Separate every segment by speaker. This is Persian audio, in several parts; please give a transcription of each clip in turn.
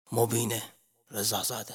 Speaker 1: مبین رضازاده.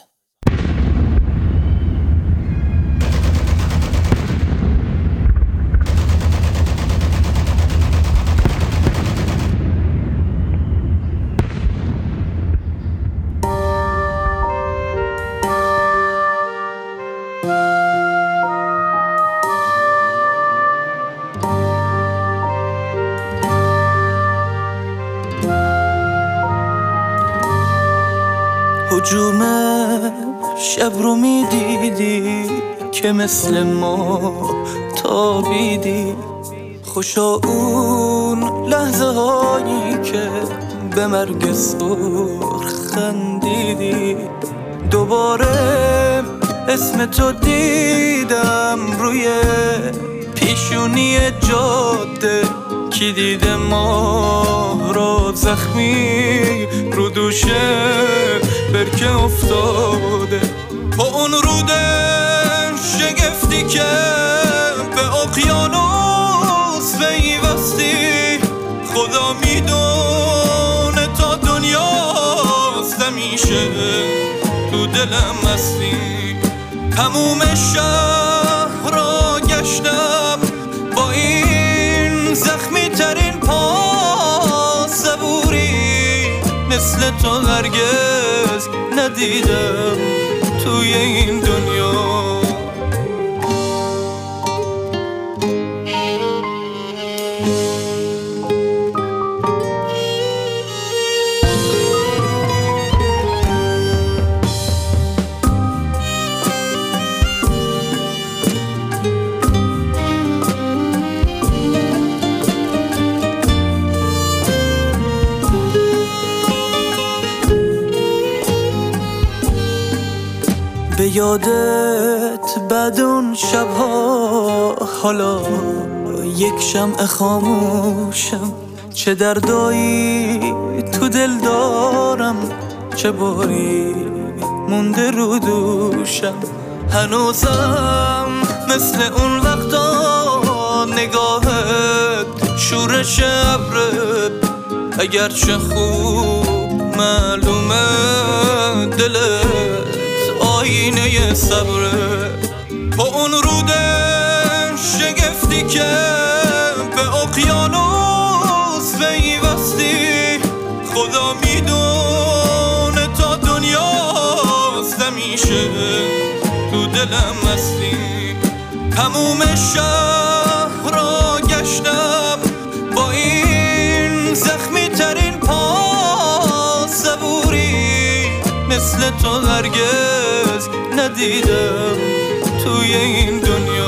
Speaker 1: هجوم شب رو میدیدی که مثل ما تابیدی، خوشا اون لحظه هایی که به مرگ سرخ خندیدی. دوباره اسم تو دیدم روی پیشونی جاده، کی دیده ماه را زخمی رو دوشه برکه افتاده. با اون روده شگفتی که به اقیانوس پیوستی، خدا میدونه تا دنیاست همیشه تو دلم هستی. تموم شهر را گشتم با این زخمی ترین پا، صبوری مثل تو هرگز ندیدم توی این دنیا. به یادت بعد اون شبها حالا یک شمع خاموشم، چه دردایی تو دل دارم، چه باری مونده رو دوشم. هنوزم مثل اون وقتا نگاهت شورش ابرت، اگرچه خوب معلومه دلت آینه صبره. با اون روده شگفتی که به اقیانوس پیوستی، خدا میدونه تا دنیاست همیشه تو دلم هستی. تموم شهر را گشتم با این زخمی ترین پا، صبوری مثل تو هرگز ندیدم توی این دنیا.